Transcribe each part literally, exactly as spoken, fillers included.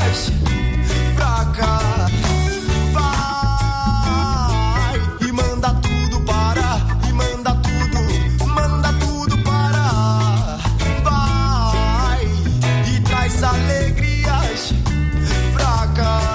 alegrias pra cá. Vai e manda tudo parar, e manda tudo, manda tudo parar. Vai e traz alegrias pra cá.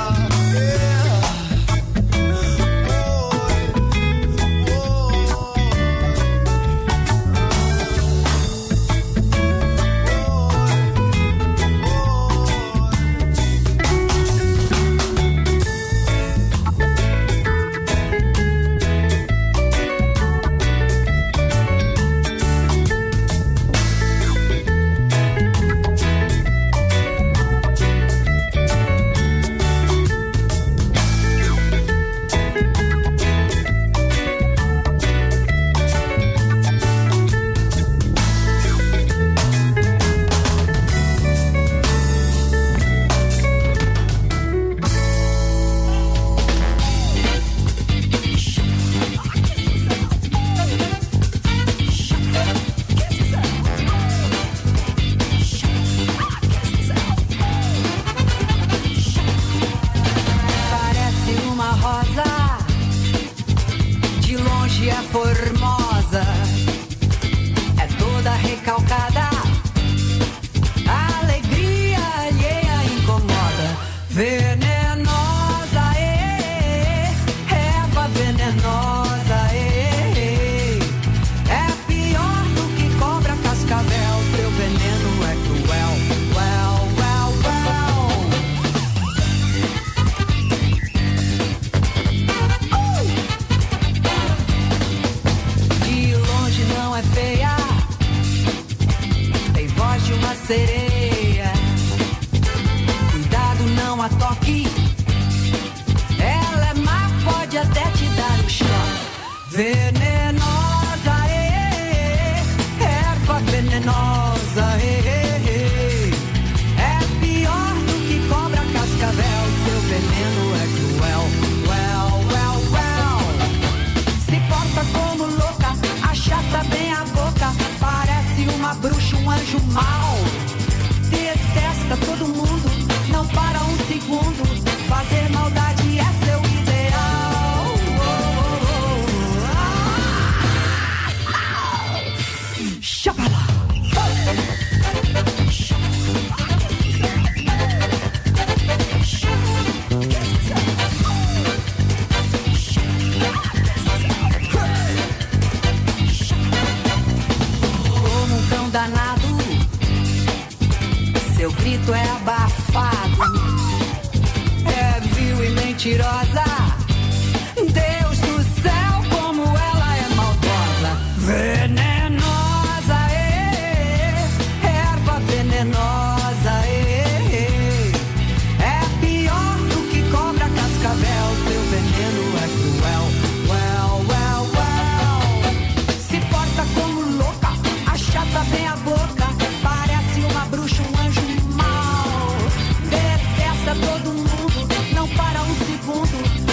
Todo mundo não para um segundo.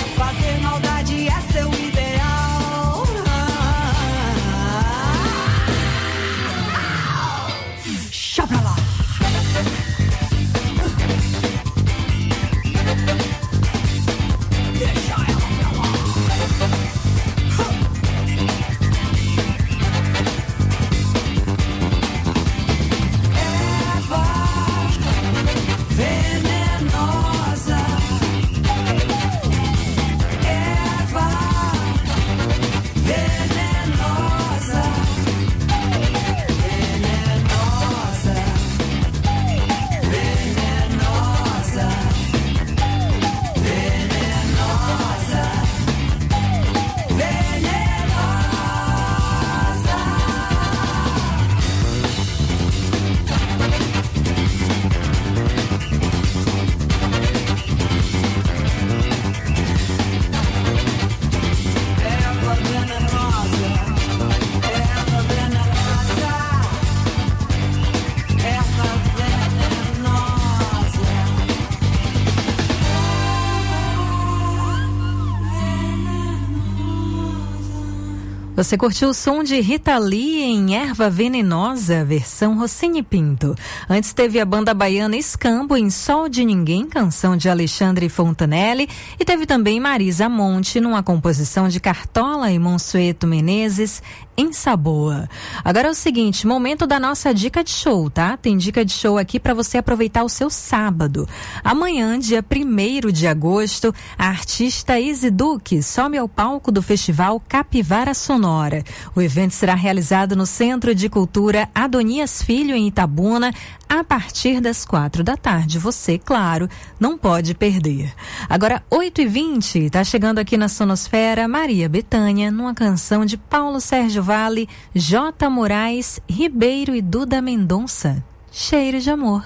Você curtiu o som de Rita Lee em Erva Venenosa, versão Rossini Pinto. Antes teve a banda baiana Escambo em Sol de Ninguém, canção de Alexandre Fontanelli. E teve também Marisa Monte numa composição de Cartola e Monsueto Menezes, em Saboa. Agora é o seguinte, momento da nossa dica de show, tá? Tem dica de show aqui para você aproveitar o seu sábado. Amanhã, dia primeiro de agosto, a artista Izzy Duque sobe ao palco do festival Capivara Sonora. O evento será realizado no Centro de Cultura Adonias Filho, em Itabuna, a partir das quatro da tarde. Você, claro, não pode perder. Agora, oito e vinte, tá chegando aqui na Sonosfera Maria Bethânia, numa canção de Paulo Sérgio Vale, J. Moraes, Ribeiro e Duda Mendonça. Cheiro de amor.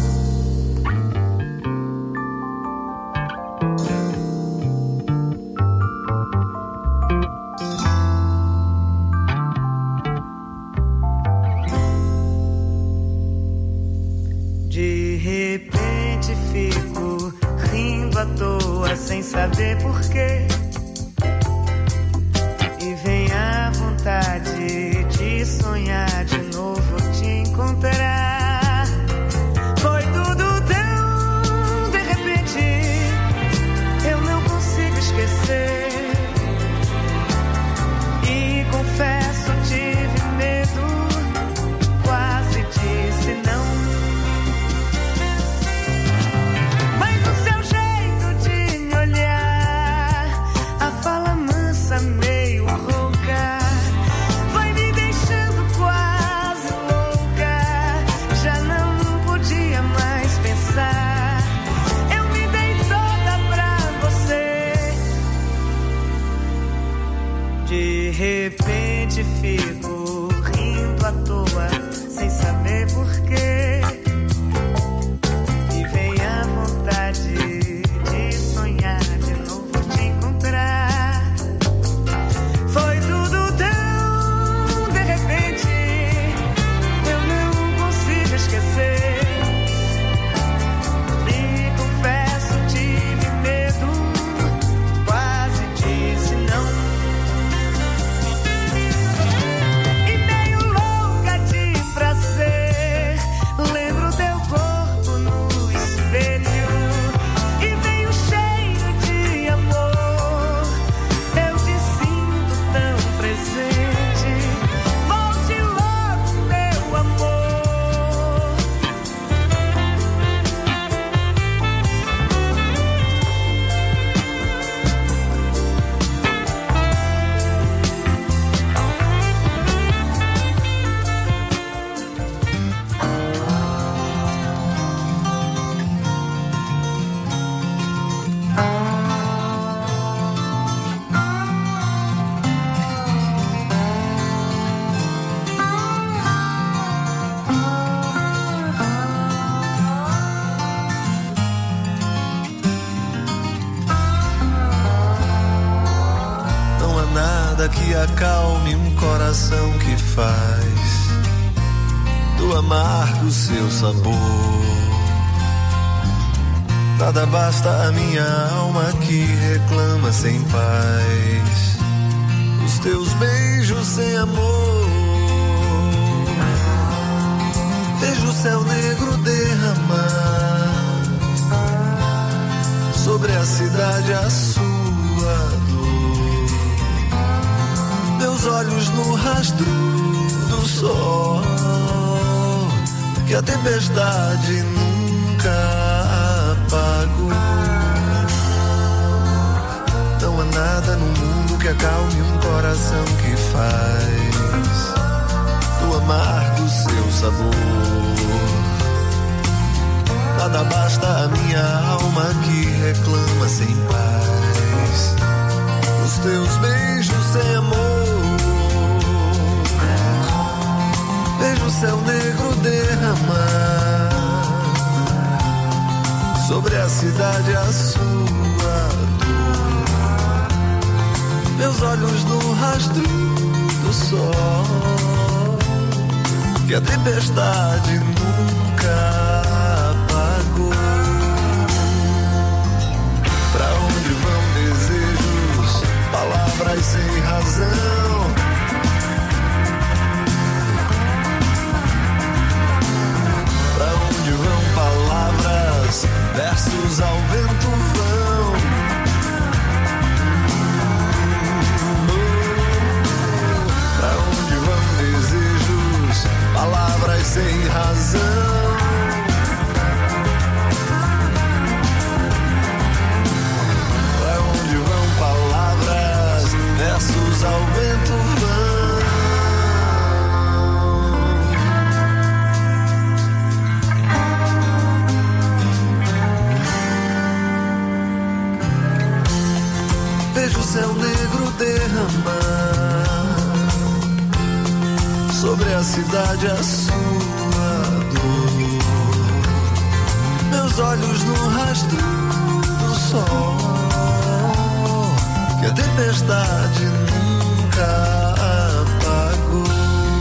De repente fico rindo à toa sem saber porquê. E vem a vontade de sonhar de novo te encontrar. Foi tudo tão de repente, eu não consigo esquecer. E confesso, tive medo, quase disse não. Meio rouca, vai me deixando quase louca. Já não podia mais pensar. Eu me dei toda pra você. De repente fico rindo à toa, sem saber porquê. E vem a vontade de sonhar de novo te encontrar. Foi tudo tão de repente, eu não consigo esquecer. E confesso, tive medo, quase disse não. E meio louca de prazer, lembro teu corpo no espelho. E veio cheio de amor, eu te sinto tão presente. Volte logo, meu amor. Não há nada que acalme um coração que faz do amargo seu sabor. Nada basta a minha alma que reclama sem paz os teus beijos sem amor. Vejo o céu negro derramar sobre a cidade a sua dor. Meus olhos no rastro do sol que a tempestade nunca apagou. Não há nada no mundo que acalme um coração que faz do amargo seu sabor. Nada basta a minha alma que reclama sem paz os teus beijos sem amor. Vejo o céu negro derramar sobre a cidade a sua dor. Meus olhos no rastro do sol que a tempestade nunca apagou. Pra onde vão desejos, palavras sem razão, versos ao vento vão. Pra onde vão desejos, palavras sem razão? Pra onde vão palavras, versos ao vento vão? Vejo o céu negro derramar sobre a cidade a sua dor. Meus olhos no rastro do sol que a tempestade nunca apagou.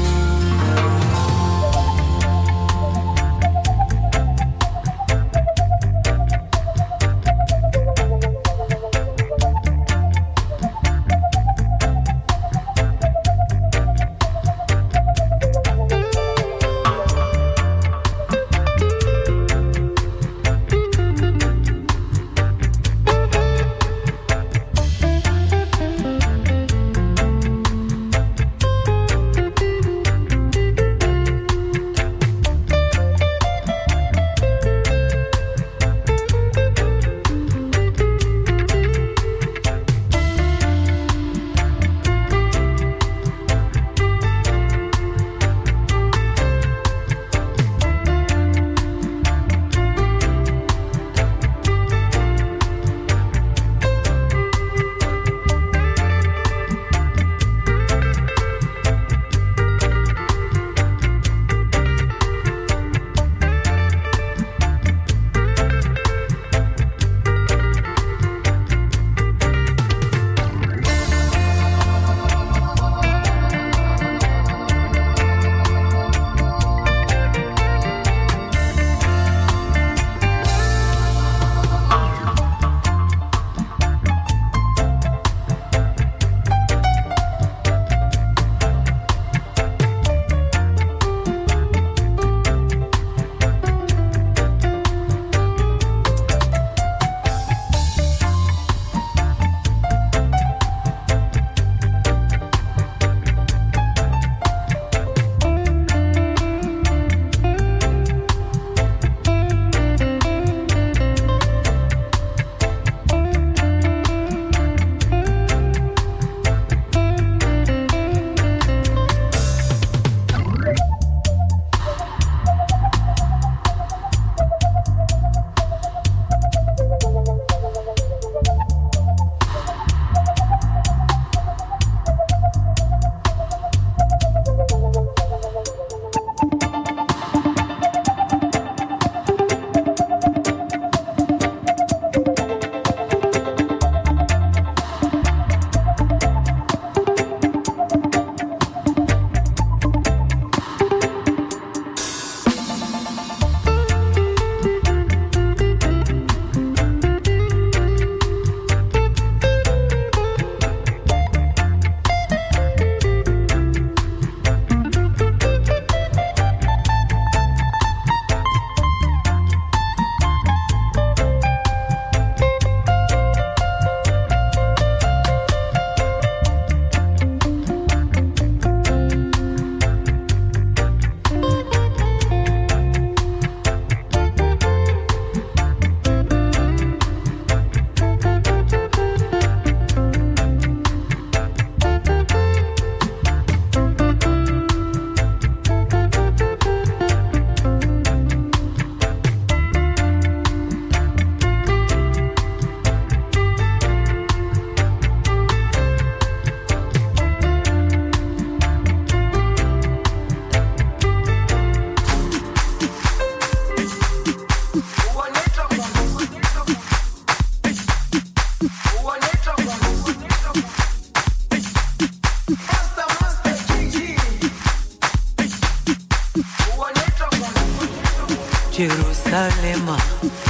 Jerusalema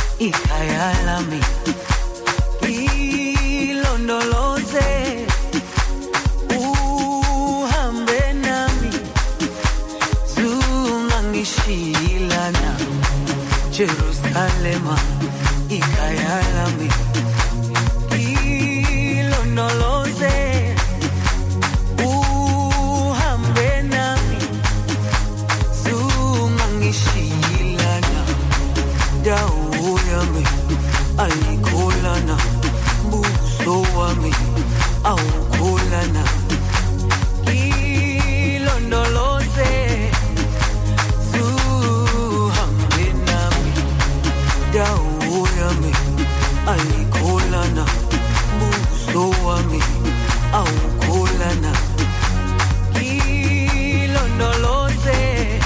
ikhaya lami ilondoloze uhambe nami zungangishilana Jerusalema ikhaya ikayalami ilondoloze uhambe nami zungangishiyilana dawo yami ayikholana buso wami awukholana ilondoloze zuhambe nami dawo yami ayikholana buso wami awukholana ilondoloze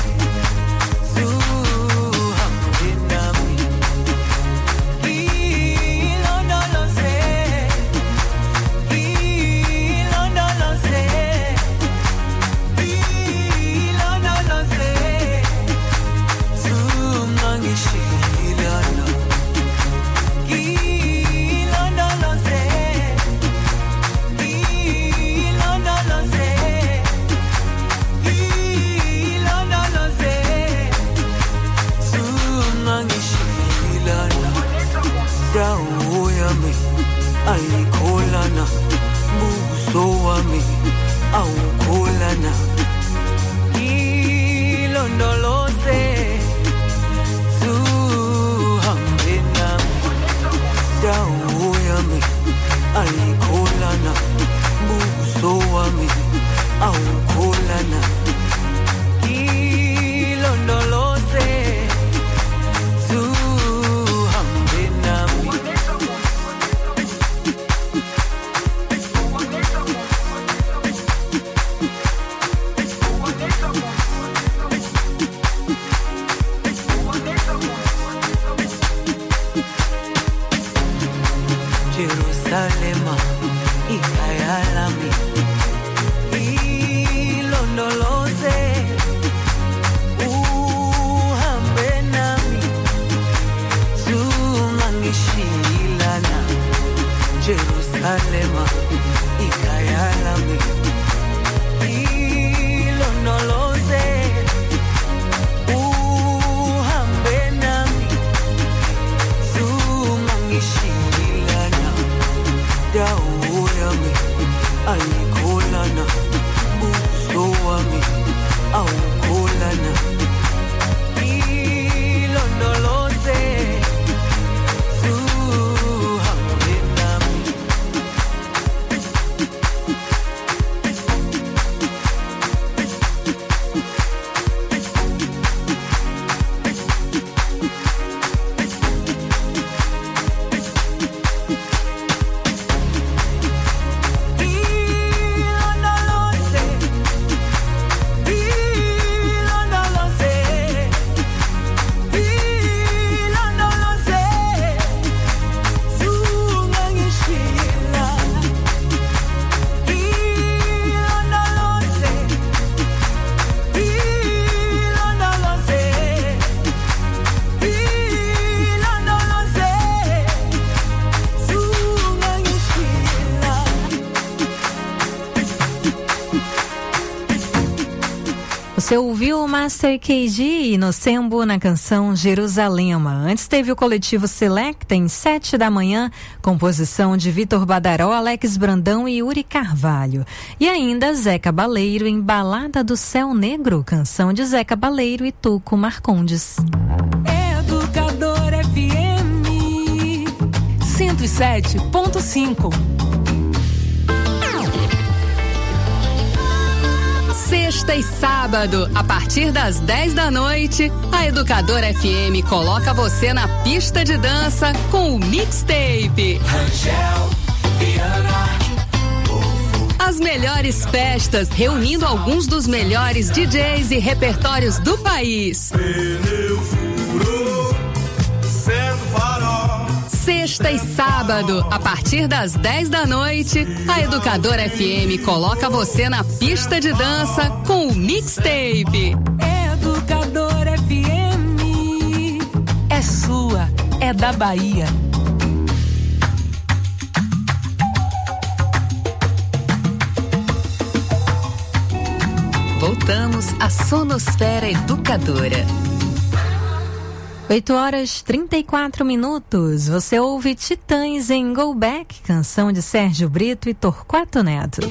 zuhambe nami ilondoloze ilondoloze ilondoloze zungangishiyilana ilondoloze ilondoloze ilondoloze zungangishiyilana dawo yami ayikholana buso wami awukholana ilondoloze zuhambe nami dawo yami ayikholana buso wami awukholana ilondoloze zuhambe nami Jerusalema ikayalami ilondoloze uhambe nami zungangishiyilana Jerusalema ikayalami ilondoloze uhambe nami zungangishiyilana dawo yami ayikholana buso wami awukholana ilondoloze zuhambe nami Você ouviu o Master K G no Sembo na canção Jerusalema. Antes teve o coletivo Selecta em sete da manhã, composição de Vitor Badaró, Alex Brandão e Yuri Carvalho. E ainda Zé Cabaleiro em Balada do Céu Negro, canção de Zé Cabaleiro e Tuco Marcondes. Educador F M cento e sete ponto cinco. Sexta e sábado, a partir das dez da noite, a Educadora F M coloca você na pista de dança com o Mixtape. Angel, Viana, as melhores festas, reunindo alguns dos melhores D Js e repertórios do país. Pneu furou, certo farol. Sexta e sábado, a partir das dez da noite, a Educadora F M coloca você na pista de dança com o Mixtape. Educadora F M é sua, é da Bahia. Voltamos à Sonosfera Educadora. oito horas e trinta e quatro minutos. Você ouve Titãs em Go Back, canção de Sérgio Brito e Torquato Neto.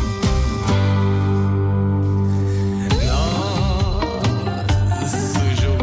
Sujo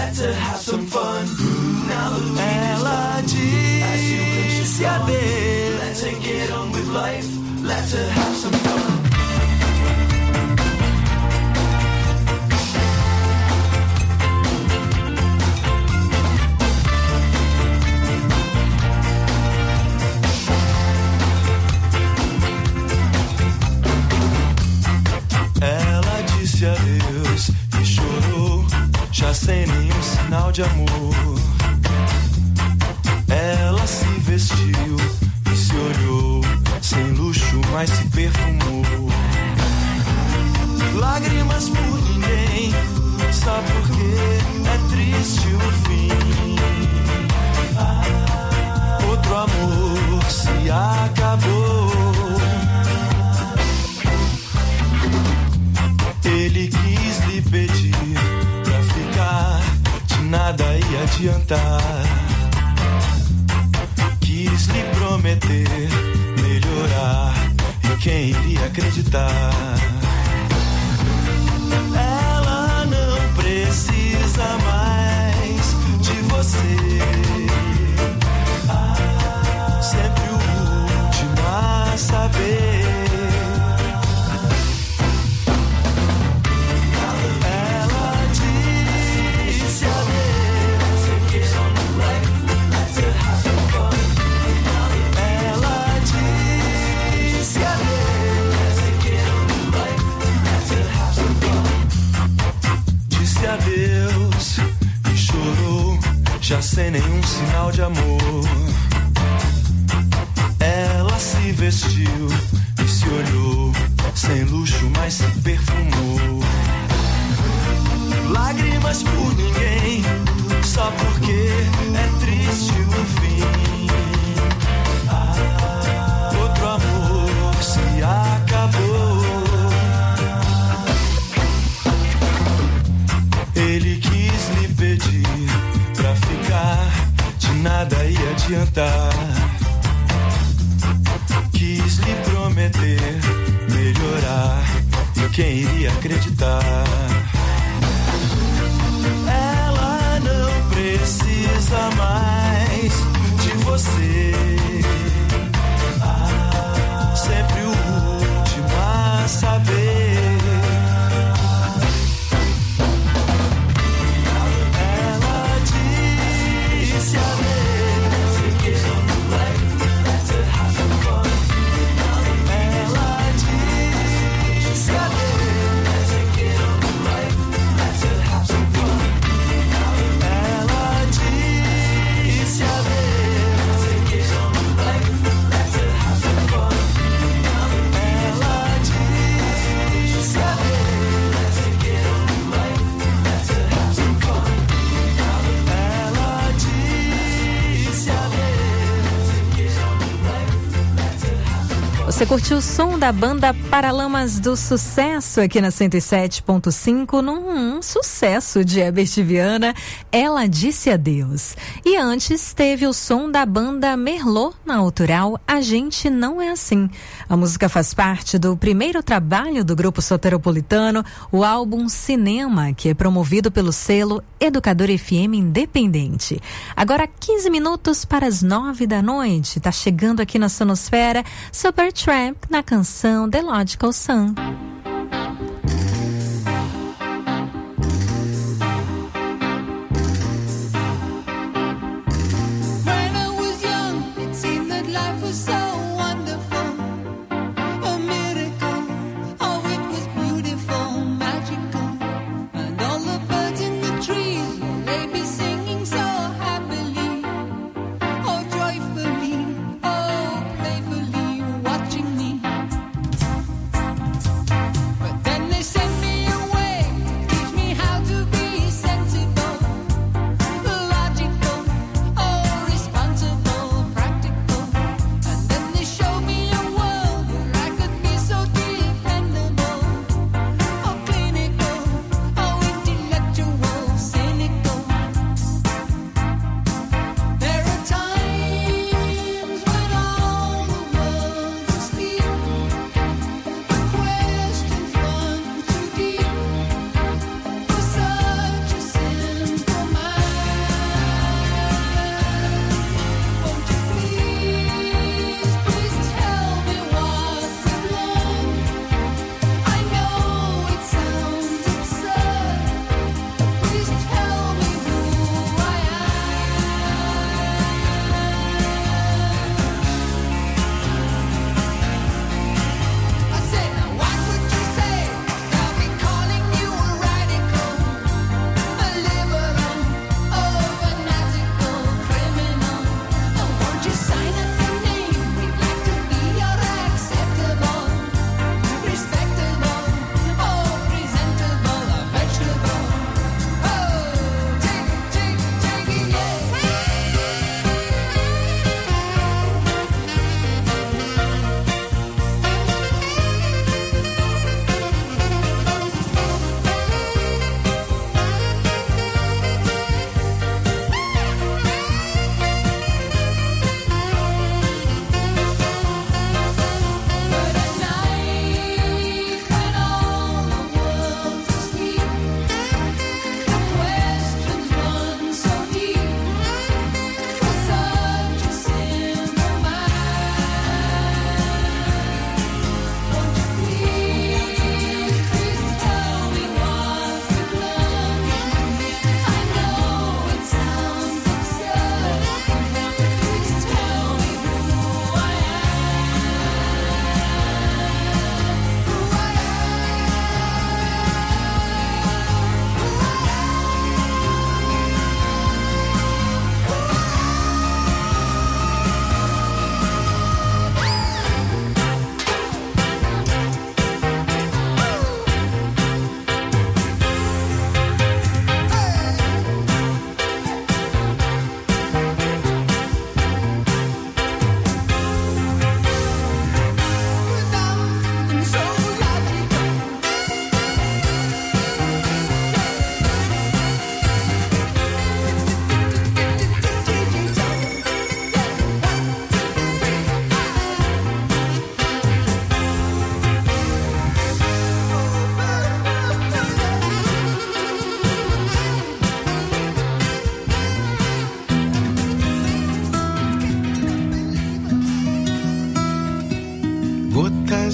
let's have some fun. Ela disse adeus. Let's get on with life. Let's have some fun. Ela disse adeus e chorou, já sem nenhum sinal de amor. Ela se vestiu e se olhou, sem luxo, mas se perfumou. Lágrimas por ninguém, só porque é triste o fim. Outro amor se acabou. Ele quis lhe pedir pra ficar, de nada ia adiantar. Quis lhe prometer melhorar, e quem iria acreditar? Ela não precisa mais de você. Sempre o último a saber. Adeus e chorou, já sem nenhum sinal de amor. Ela se vestiu e se olhou, sem luxo, mas se perfumou. Lágrimas por ninguém, só porque é triste o fim. Outro amor se acabou. Ele quis lhe pedir pra ficar, de nada ia adiantar. Quis lhe prometer melhorar, e quem iria acreditar? Ela não precisa mais de você. Sempre o último a saber. Você curtiu o som da banda Paralamas do Sucesso aqui na cento e sete ponto cinco, num um sucesso de Herbert Viana, Ela Disse Adeus. E antes teve o som da banda Merlot na autoral A Gente Não É Assim. A música faz parte do primeiro trabalho do grupo soteropolitano, o álbum Cinema, que é promovido pelo selo Educador F M Independente. Agora quinze minutos para as nove da noite, tá chegando aqui na Sonosfera Supertramp na canção The Logical Sun. Thank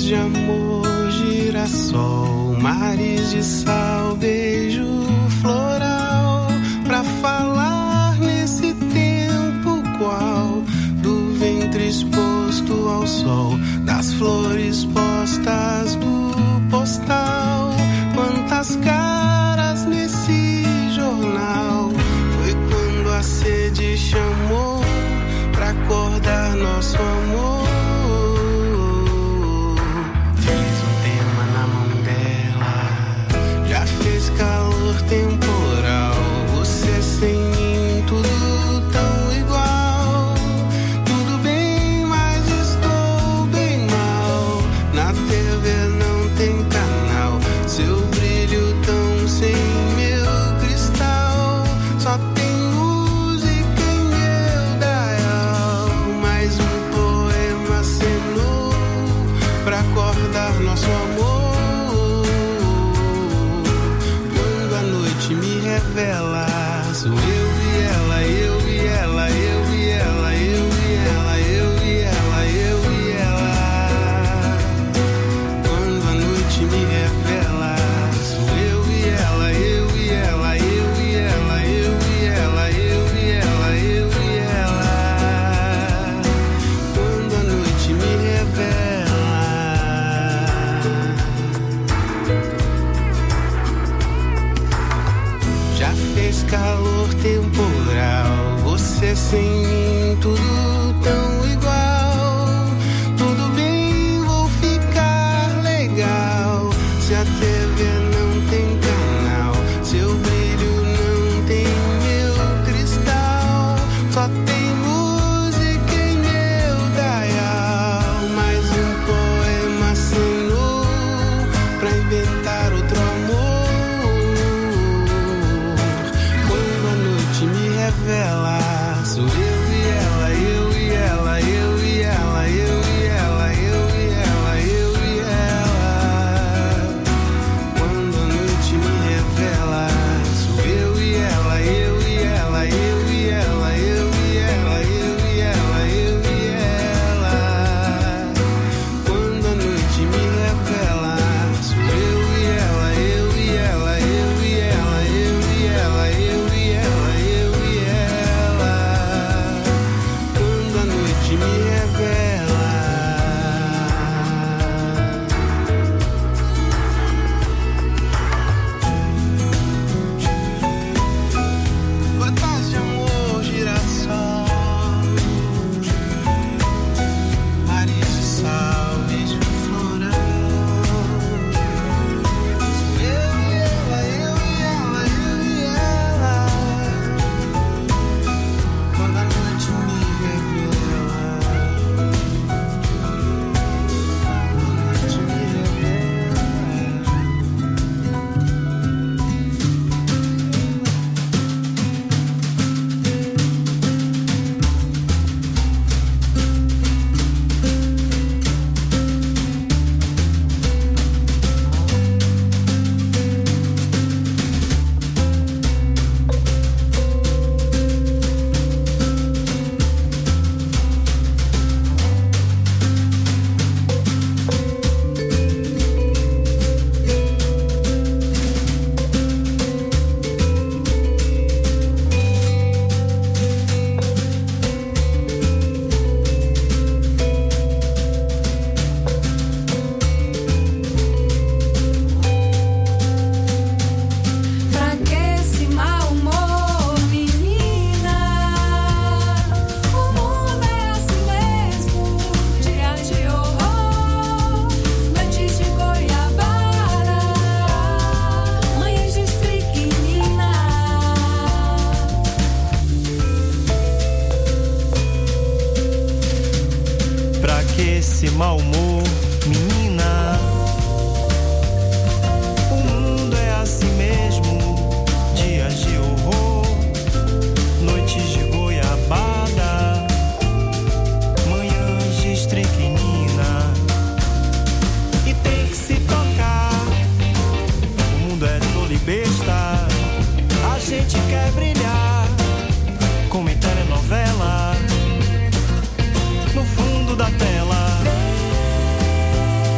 de amor, girassol, mares de sal, beijo floral, pra falar nesse tempo qual do ventre exposto ao sol, das flores postas do postal, quantas caras nesse jornal. Foi quando a sede chamou pra acordar nosso amor. Calor temporal, você sem mim, tudo tão igual. Tudo bem, mas estou bem mal. Na T V não tem canal, seu brilho tão sem meu cristal. Só tem música em meu dial. Mais um poema acenou pra acordar nosso amor. Me revela, sou eu e ela, eu e ela, eu e ela, eu e ela, eu e ela, eu e ela. Quando a noite me revela, sou eu e ela, eu e ela, eu e ela, eu e ela, eu e ela, eu e ela. Quando a noite me revela. Fez calor temporal, você sem mim, tudo tão igual. Tudo bem, vou ficar legal. Se a T V não tem canal, seu brilho não tem meu cristal. Só tem música em meu dial. Mais um poema assinou pra inventar outro amor. Me revela, sou eu e ela, eu e ela, eu e ela, eu e ela, eu e ela, eu e ela. Quando a noite me revela, sou eu e ela, eu e ela, eu e ela, eu e ela, eu e ela, eu e ela. Quando a noite me revela, sou eu e ela, eu e ela, eu e ela, eu e ela, eu e ela. Me revela. Gotas de amor, girassol, mares de sal, beijo floral. Eu e ela, eu e ela, eu e ela. Quando a noite me revela. Esse mau humor, menina. O mundo é assim mesmo, dias de horror, noites de goiabada, manhãs de estricnina. E tem que se tocar, o mundo é tolo e besta. A gente quer brilhar, como em telenovela, no fundo da tela.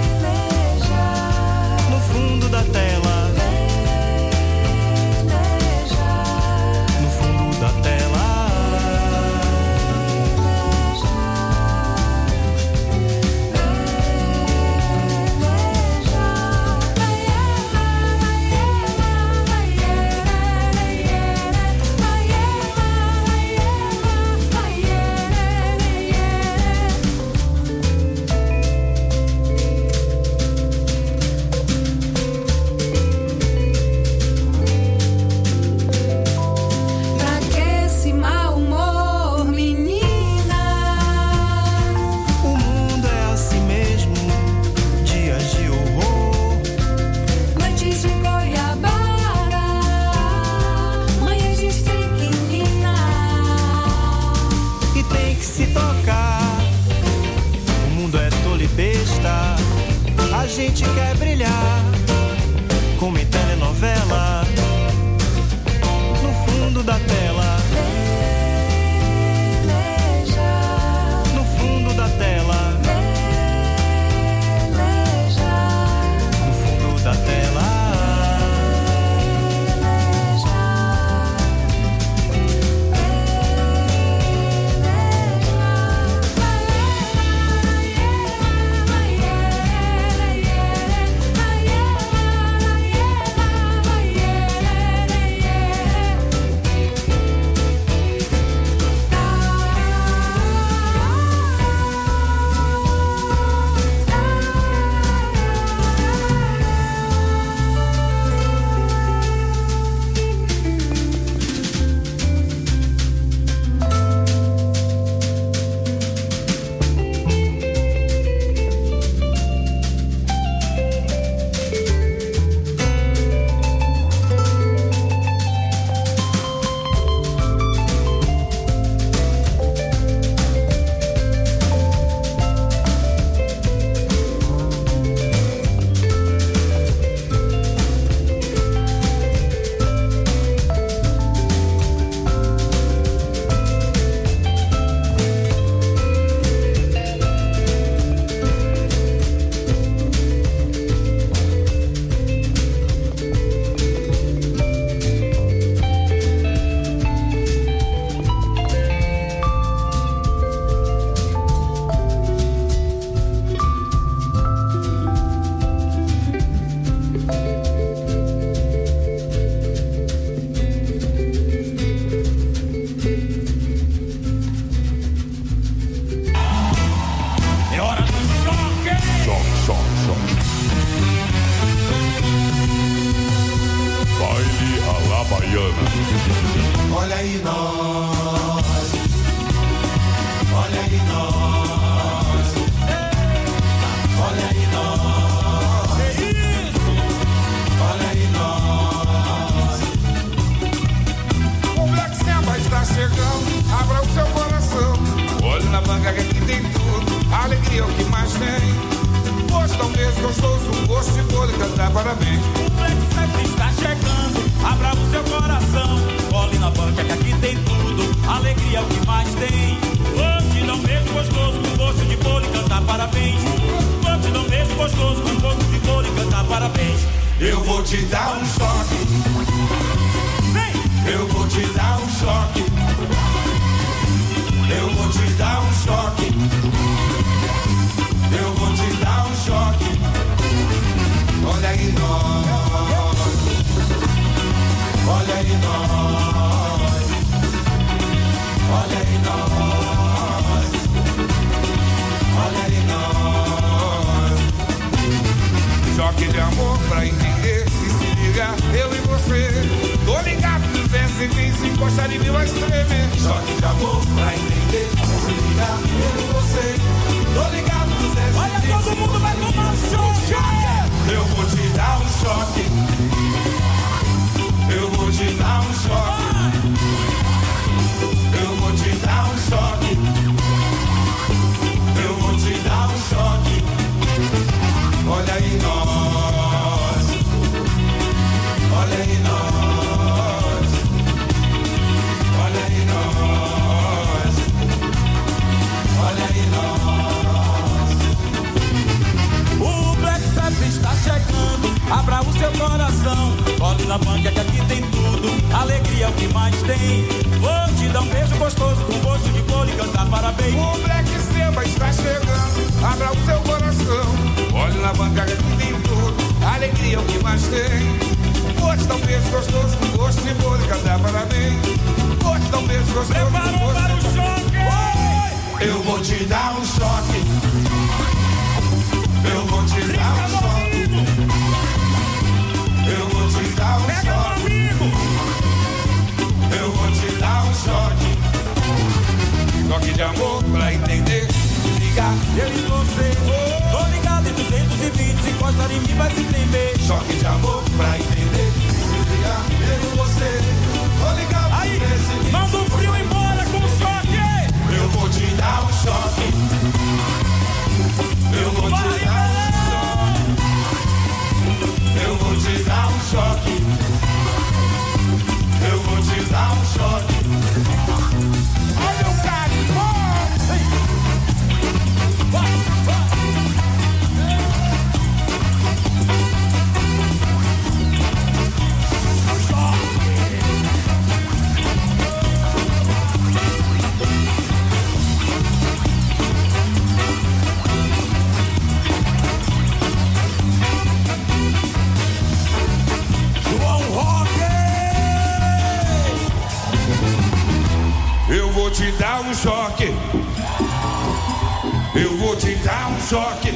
aí nós, olha aí nós, olha aí nós, é isso, olha aí nós. O Black Samba está chegando, abra o seu coração. Olhe na banca que aqui tem tudo, alegria é o que mais tem. Gosto um beijo gostoso, um gosto de bolo e cantar parabéns. O Black Samba está chegando, abra o seu coração. Olhe na banca que aqui tem tudo, alegria é o que mais tem. Vou te dar um beijo gostoso, com gosto de bolo e cantar parabéns. Vou te dar um beijo gostoso, com gosto de bolo e cantar parabéns. Eu vou te dar um choque. Vem! Eu vou te dar um choque. Eu vou te dar um choque. Eu vou te dar um choque. Olha aí nós. Olha aí nós. Olha aí nós. Olha aí nós. Choque de amor pra entender e se ligar, eu e você. Tô ligado no duzentos e vinte, se encostar em mim vai tremer. Choque de amor pra entender e se ligar, eu e você. Tô ligado no duzentos e vinte. Olha, todo mundo vai tomar um choque. Eu vou te dar um choque. Eu vou te dar um choque. Eu vou te dar um choque. Eu vou te dar um choque. Olha aí nós. Olha aí nós. Olha aí nós. Olha aí nós. O Black Sabbath está chegando, abra o seu coração. Olhe na banca que aqui tem tudo, alegria é o que mais tem. Vou te dar um beijo gostoso, com gosto de bolo e cantar parabéns. O Black Samba está chegando, abra o seu coração. Olhe na banca que aqui tem tudo, alegria é o que mais tem. Vou te dar um beijo gostoso, com gosto de bolo e cantar parabéns. Vou te dar um beijo gostoso. Preparou para o choque? Eu vou te dar um choque. Eu vou te dar um choque. Eu vou te dar um choque. Eu vou te dar um choque. Choque de amor pra entender. Ligar, Eu e você, tô ligado em duzentos e vinte, se encosta em mim vai se tremer. choque de amor pra entender. Ligar, eu e você. Tô ligado em Aí, duzentos e vinte. manda o frio embora com o choque. Eu vou te dar um choque. Eu vou te dar um choque. Eu vou te dar um choque. Eu vou te dar um choque. Olha o carimbó! Vai, vai. João Roque! Eu vou te dar um choque. Eu vou te dar um choque.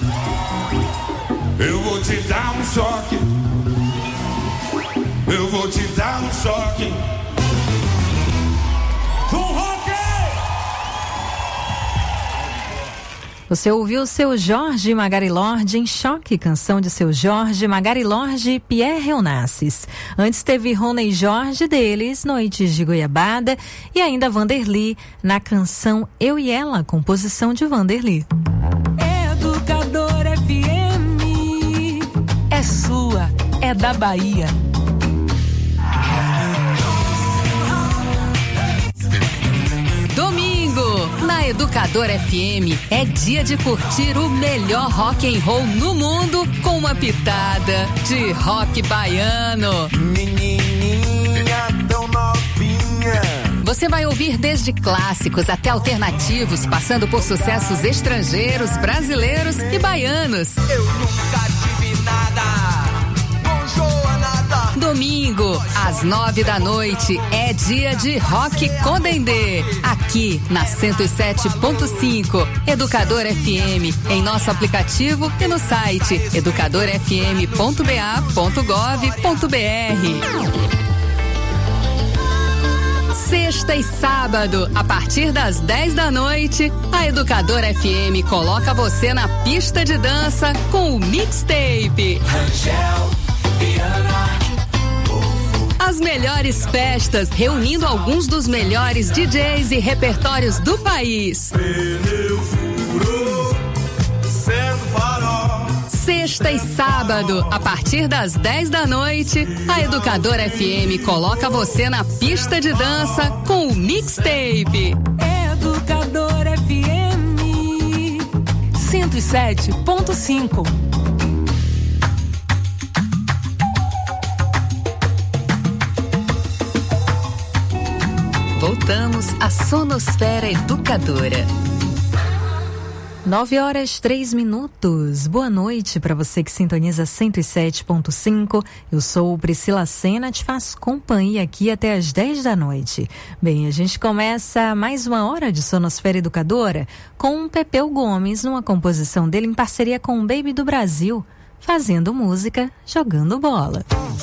Eu vou te dar um choque. Eu vou te dar um choque. João Roque! Você ouviu seu Jorge Magarilorde em Choque, canção de seu Jorge Magarilorde e Pierre Onassis. Antes teve Rony Jorge deles, Noites de Goiabada, e ainda Vanderly na canção Eu e Ela, composição de Vanderly. Educador F M é sua, é da Bahia. Domingo, na Educador F M, é dia de curtir o melhor rock and roll no mundo com uma pitada de rock baiano. Menininha tão novinha. Você vai ouvir desde clássicos até alternativos, passando por sucessos estrangeiros, brasileiros e baianos. Eu nunca tive nada com Joanada. Domingo, às nove da noite, é dia de Rock com Dendê. Aqui na cento e sete ponto cinco, Educador F M, em nosso aplicativo e no site educador f m ponto b a ponto gov ponto b r. Sexta e sábado, a partir das dez da noite, a Educadora F M coloca você na pista de dança com o Mixtape. Rangel, Viana, As melhores festas, reunindo alguns dos melhores D Js e repertórios do país. Pneu furou, certo farol. Sexta e sábado, a partir das dez da noite, a Educadora F M coloca você na pista de dança com o Mixtape. Educadora F M cento e sete ponto cinco. Voltamos à Sonosfera Educadora. Nove horas, três minutos. Boa noite para você que sintoniza cento e sete ponto cinco. Eu sou Priscila Sena, te faço companhia aqui até as dez da noite. Bem, a gente começa mais uma hora de Sonosfera Educadora com o Pepeu Gomes, numa composição dele em parceria com o Baby do Brasil, fazendo música, jogando bola.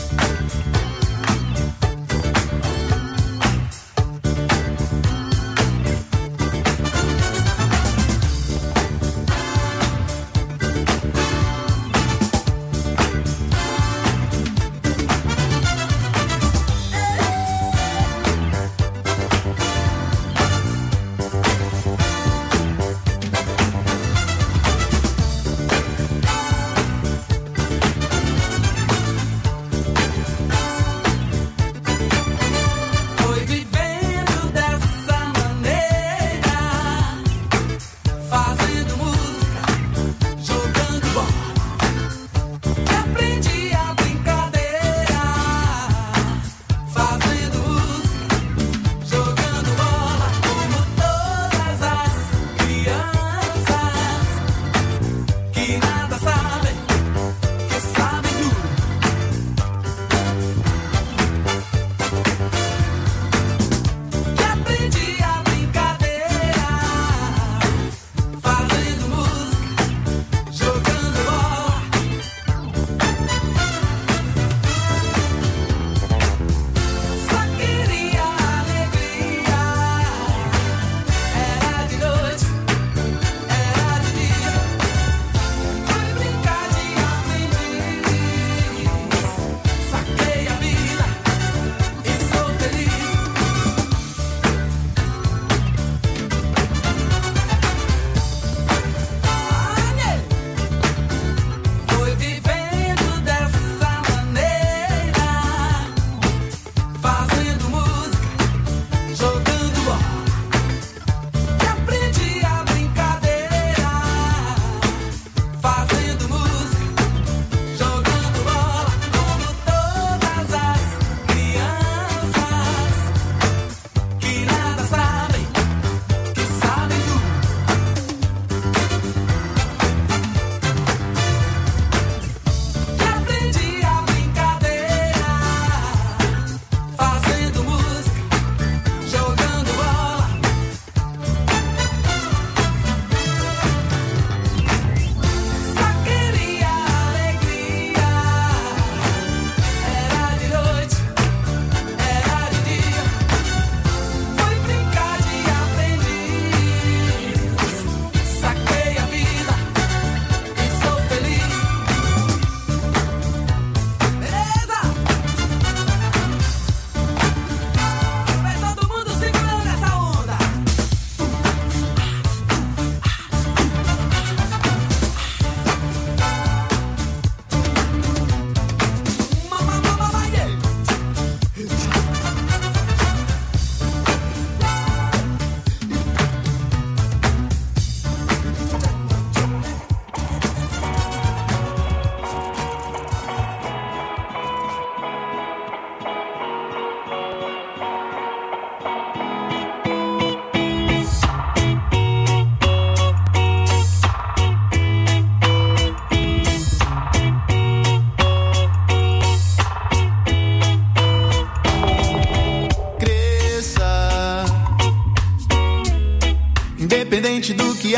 independente do que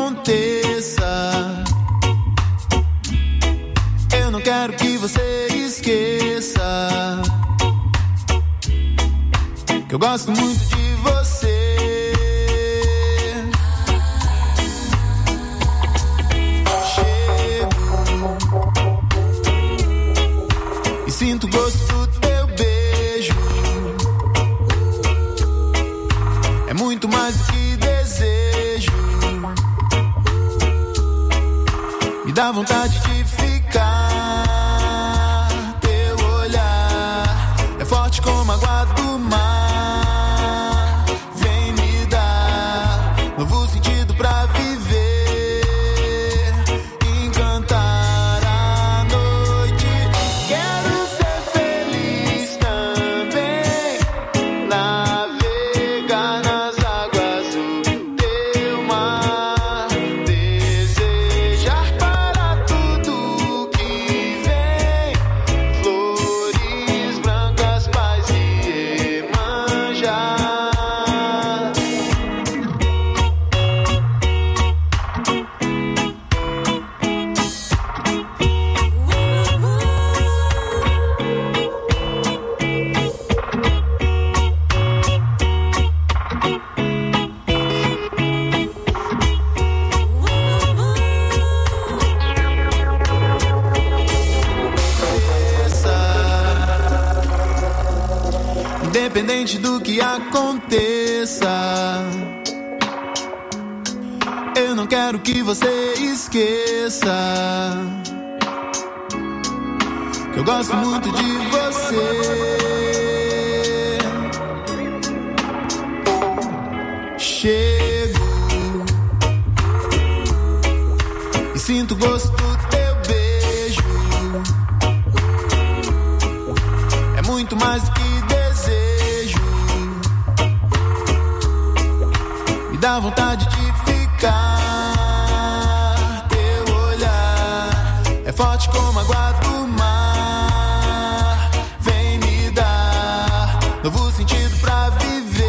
aconteça. Eu não quero que você esqueça que eu gosto muito de você. Sinto o gosto do teu beijo. É muito mais do que desejo. Me dá vontade de ficar. Teu olhar é forte como a água do mar. Vem me dar novo sentido pra viver. Encantar a noite. Quero independente do que aconteça, eu não quero que você esqueça que eu gosto muito de você. Chego e sinto o gosto do teu beijo. É muito mais do que dá vontade de ficar. Teu olhar é forte como a água do mar. Vem me dar novo sentido pra viver.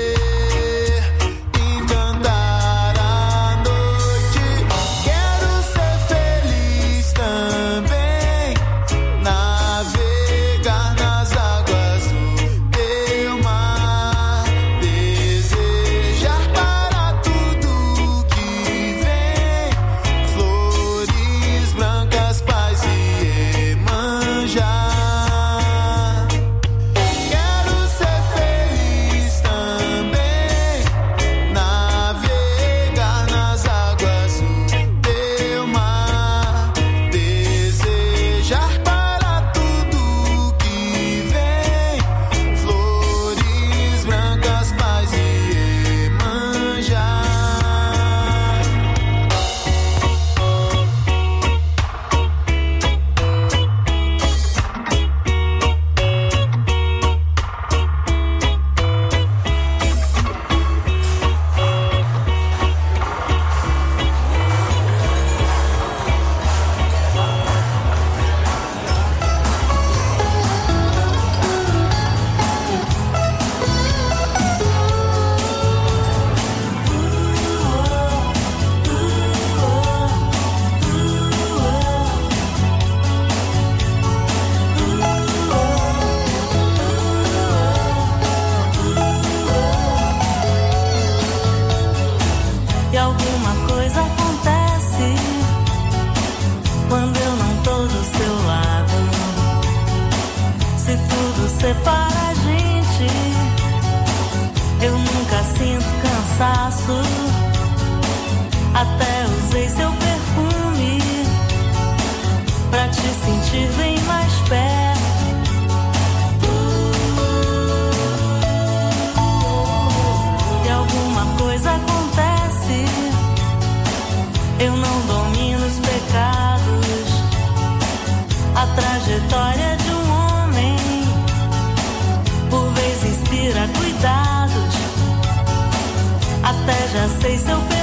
Encantar a noite. Quero ser feliz também. Navegar nas águas do teu mar. Desejar separa a gente. Eu nunca sinto cansaço. Até usei seu perfume pra te sentir bem mais perto. E alguma coisa acontece. Eu não domino os pecados. A trajetória de um homem por vez inspira cuidados. Até já sei seu perfil.